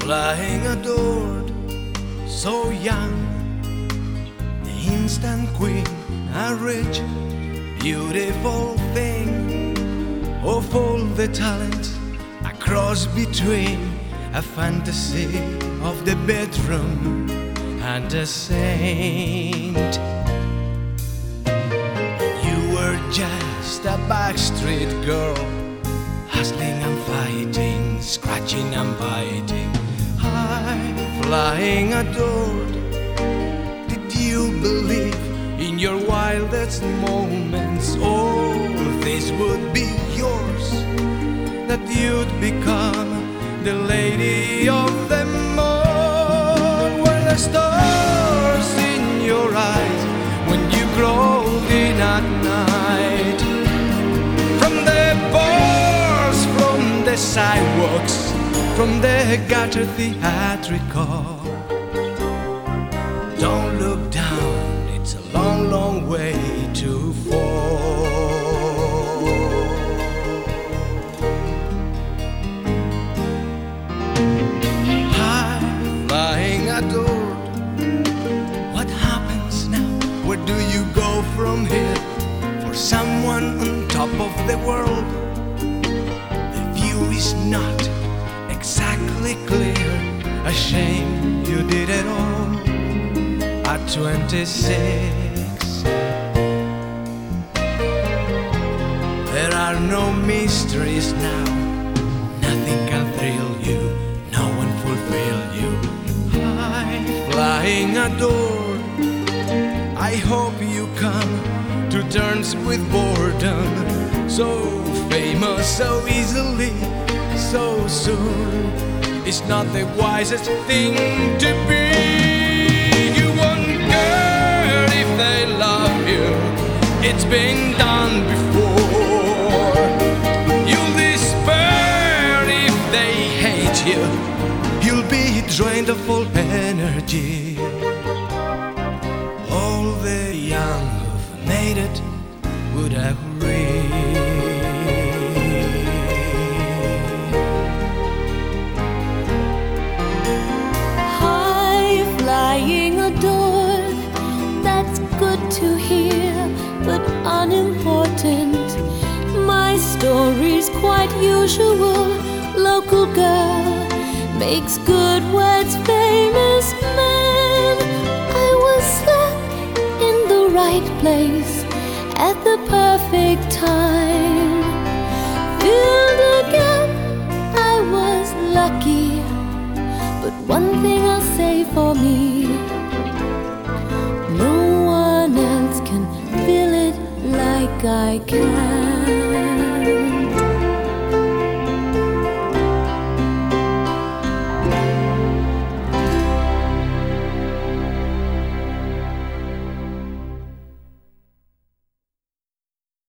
flying adored, so young, the instant queen, a rich, beautiful thing of all the talents, a cross between a fantasy of the bedroom and a saint. You were just a backstreet girl, hustling and fighting, scratching and biting, high flying adored. Did you believe in your wildest moments all this would be yours, that you'd become the lady of them all? Were the stars in your eyes when you crawled in at night? From the bars, from the sidewalks, from the gutter theatrical. Don't look down, it's a long, long way to fall. High flying adored, what happens now? Where do you go from here? For someone on top of the world, the view is not exactly clear. A shame you did it all at 26. There are no mysteries now, nothing can thrill you, no one fulfill you. High flying adored, I hope you come to terms with boredom. So famous so easily, so soon, it's not the wisest thing to be. You won't care if they love you, it's been done before. You'll despair if they hate you, you'll be drained of all energy. All the young who've made it would agree. Flying adored, that's good to hear, but unimportant. My story's quite usual. Local girl makes good words famous man. I was stuck in the right place at the perfect time. Filled again, I was lucky. But one thing I'll say for me, no one else can feel it like I can.